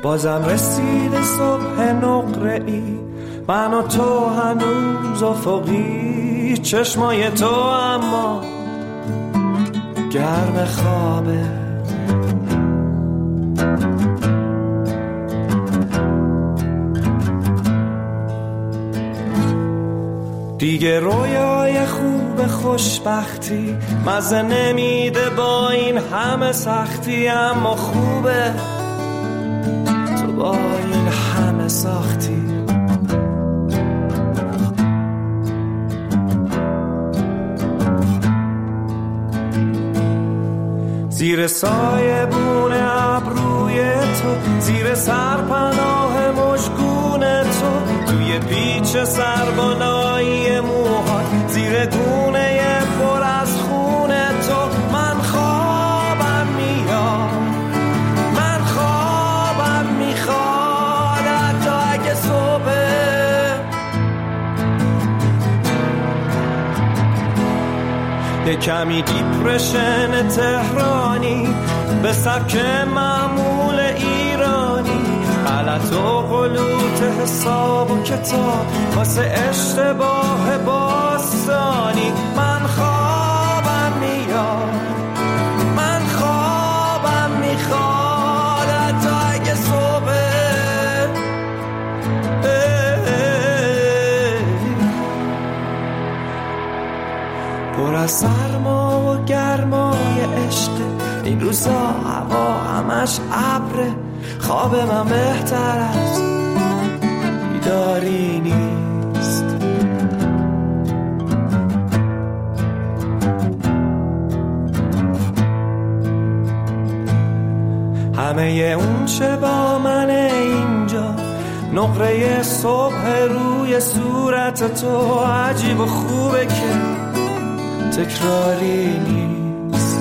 بازم رسید صبح نقره‌ای، من و تو هنوز افقی، چشمای تو اما گرم خوابه. دیگه رویای خوب خوشبختی مزه نمیده با این همه سختی، اما خوبه تو با این همه ساختی. زیر سایه بون ابروی تو، زیر سرپناه مشگون تو، توی پیچ سربالایی موهات، زیر گونه پر از خون تو، من خوابم میاد، من خوابم میخواد حتی اگه صبح. یه کمی دیپرشن تهرانی به سبک معمول ایرانی، غلط و غلوط حساب و کتاب واسه اشتباه باستانی. من خوابم میاد، من خوابم میخواد حتی اگه صبح. پر از سرما و گرمای عشق، این روزا هوا همش ابره، خواب من بهتر از بیداری نیست. همه اون چه با من اینجا، نقره صبح روی صورت تو، عجیب و خوبه که تکراری نیست.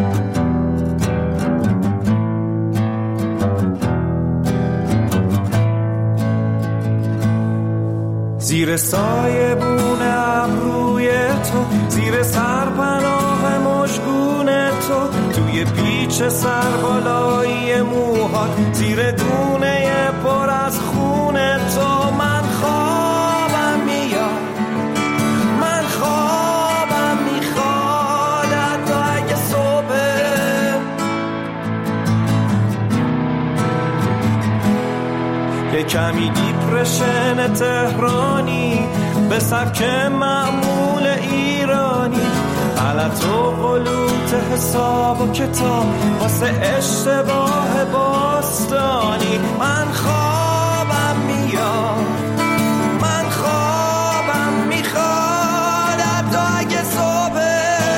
زیر سایه بون ابروی تو، زیر سرپناه مشگون تو، توی پیچ سربالایی موهات، زیر گونه پر از خون تو، من خوابم میاد، من خوابم میخواد حتی اگه صبح. یه کمی دیپرشن تهرانی به سبک معمول ایرانی، غلط و غلوط حساب و کتاب واسه اشتباه باستانی. من خوابم میاد، من خوابم میخواد حتی اگه صبح.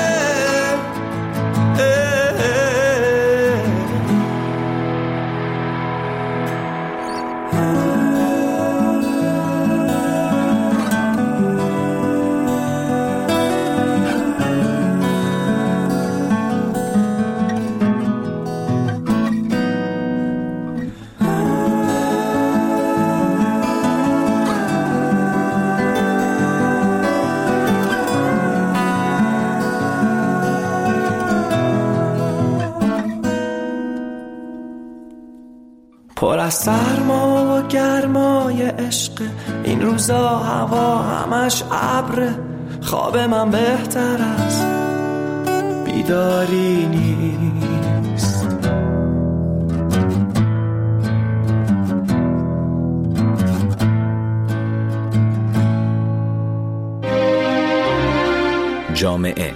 پر از سرما و گرمای عشق، این روزا هوا همش ابره، خواب من بهتر از بیداری نیست. جامعه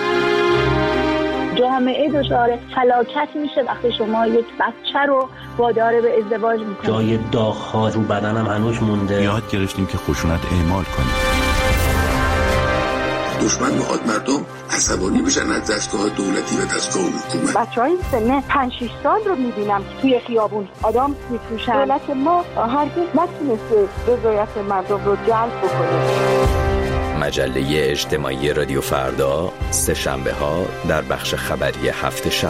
دچار فلاکت میشه وقتی شما یک بچه رو وادار به ازدواج میکنید. جای داغ‌ها رو بدنم هنوز مونده. یاد گرفتیم که خشونت اعمال کنیم. دشمن میخواد مردم عصبانی بشن از دستگاه دولتی و دستگاه حکومت. بچهای سن 5-6 سال رو میبینم که توی خیابون آدم میفروشن. دولت ما هرگز نتونسته رضایت مردم رو جلب بکنه. مجله اجتماعی رادیو فردا، سه شنبه ها در بخش خبری هفت شب.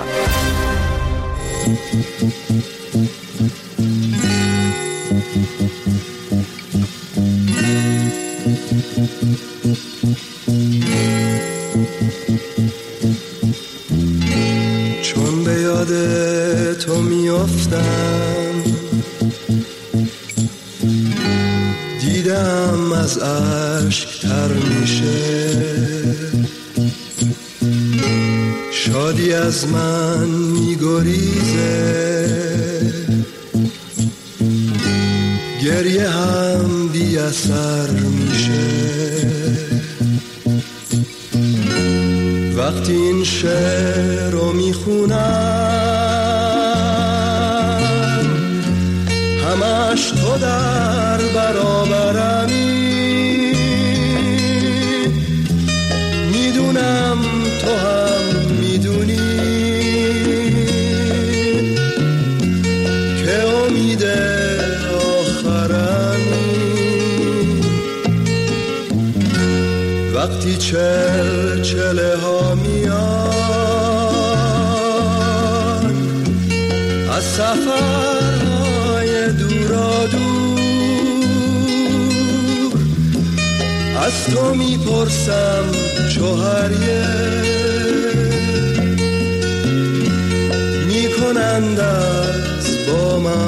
چون به یاد تو میافتم از اشک تر میشه، شادی از من میگریزه، گریه هم بی اثر میشه. وقتی این شعر رو میخونم، همش تو در برابرمی، میدونم تو هم میدونی که امید آخرمی. وقتی چلچله ها میان از سفرهای دورا دور، از تو میپرسم چوهریه، میکنند از با من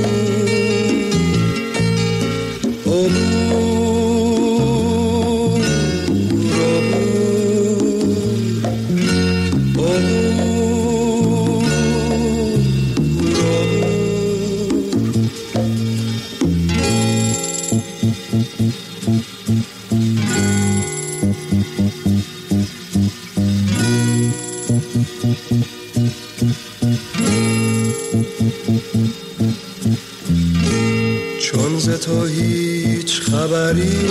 چون ز تو هیچ خبری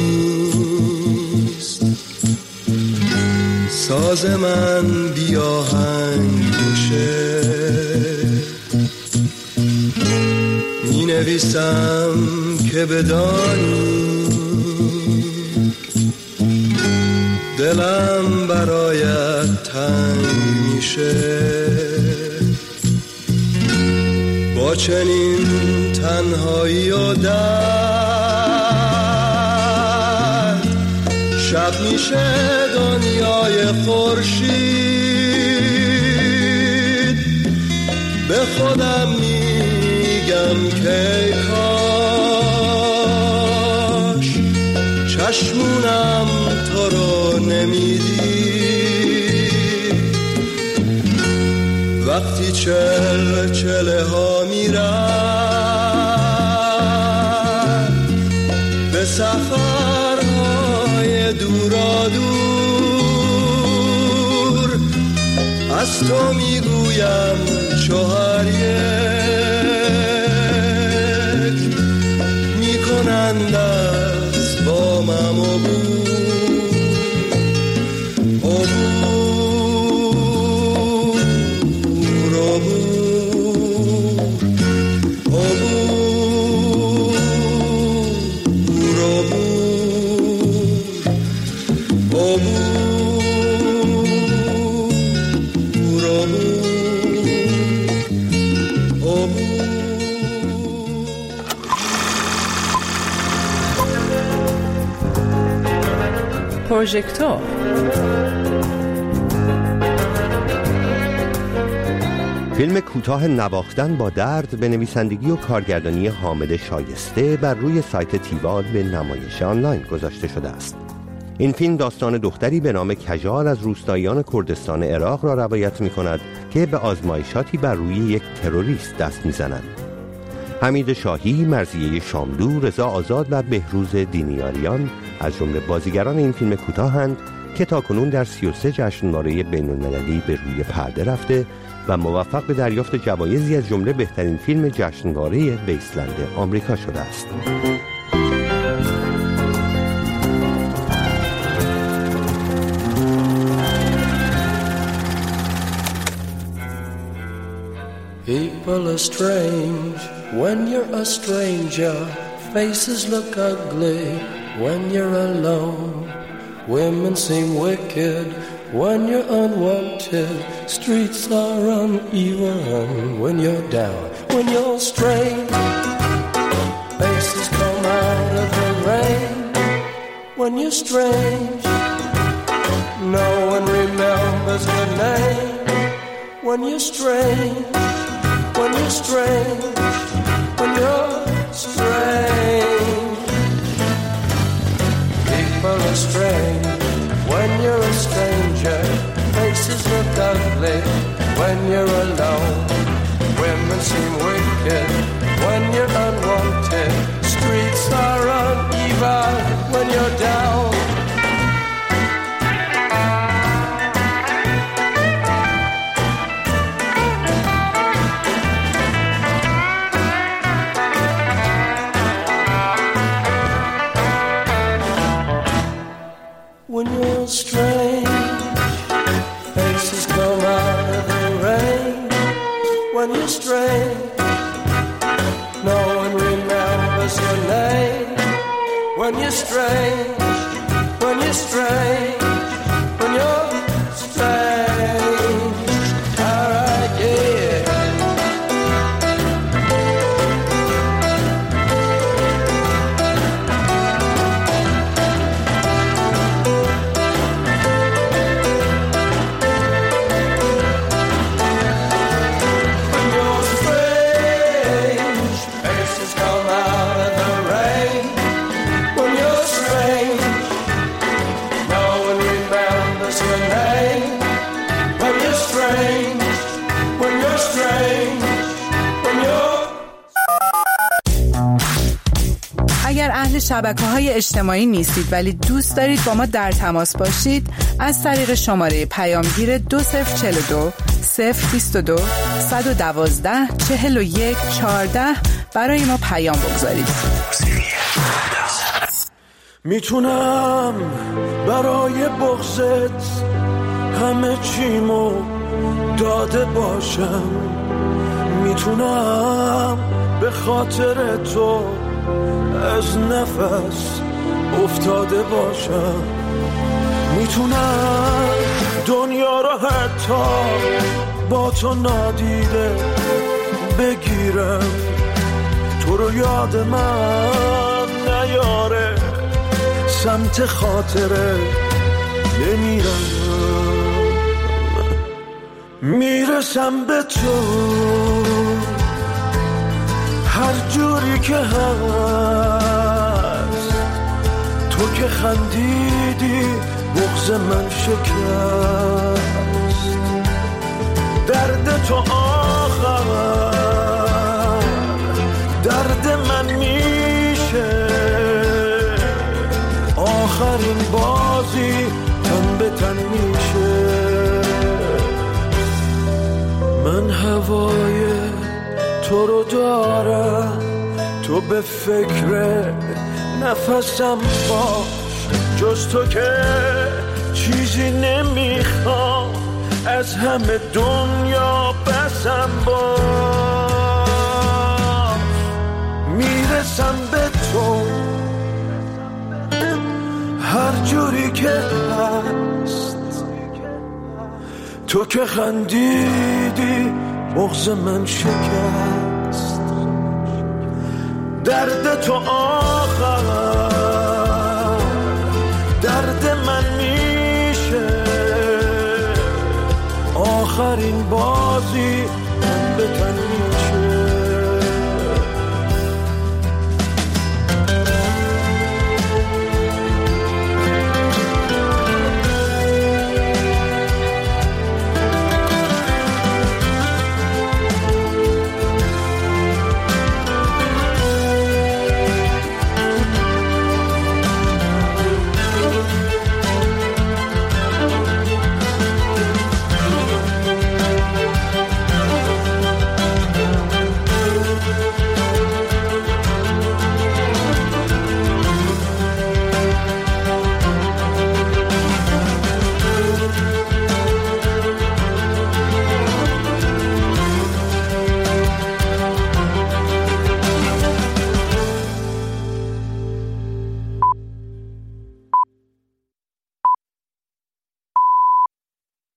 نیست، ساز من بی آهنگ میشه، می نویسم که بدانی دلم برایت تنگ میشه. با چنین تنهایی و درد، شب میشه دنیای خورشید. به خودم میگم که کاش چشمونم تو رو نمیدید. وقتی چلچله ها میرن به سفرهای دورا دور، از تو میگویم چوهر یک، میکنند از با من پروژکتور. فیلم کوتاه نواختن با درد به نویسندگی و کارگردانی حامد شایسته بر روی سایت تیوال به نمایش آنلاین گذاشته شده است. این فیلم داستان دختری به نام کجال از روستاییان کردستان عراق را روایت می کند که به آزمایشاتی بر روی یک تروریست دست می زند. حمید شاهی، مرضیه شاملو، رضا آزاد و بهروز دینیاریان از جمله بازیگران این فیلم کوتاهند که تاکنون در 33 جشنواره بین‌المللی به روی پرده رفته و موفق به دریافت جوایزی از جمله بهترین فیلم جشنواره ویسلند آمریکا شده است. People are strange when you're a stranger. Faces look ugly when you're alone. Women seem wicked when you're unwanted. Streets are uneven when you're down. When you're strange, faces come out of the rain. When you're strange, no one remembers your name. When you're strange, when you're strange, when you're strange. strange. When you're a stranger, faces look ugly. When you're alone, women seem wicked. When you're unwanted, streets are uneven. When you're down, when you're strange, faces come out of the rain. When you're strange, no one remembers your name. When you're strange, when you're strange, when you're strange. Alright, yeah. اگر اهل شبکه‌های اجتماعی نیستید ولی دوست دارید با ما در تماس باشید، از طریق شماره پیامگیر 2042 022 112 41 14 برای ما پیام بگذارید. میتونم برای بغضت همه چیمو داده باشم، میتونم به خاطر تو از نفس افتاده باشم، میتونم دنیا رو حتی با تو نادیده بگیرم، تو رو یاد من نیاره، سمت خاطره نمیرم، میرسم به تو هر جوری که هست، تو که خندیدی بغض من شکست، درد تو آخر درد من میشه، آخرین بازی تن به تن میشه، من هوای تو رو دارم، تو به فکر نفسم باش، جز تو که چیزی نمیخوام، از همه دنیا بسم باش، میرسم به تو هر جوری که هست، تو که خندیدی بغض من شکست، درد تو آخر درد من میشه، آخرین بازی تن به تن میشه.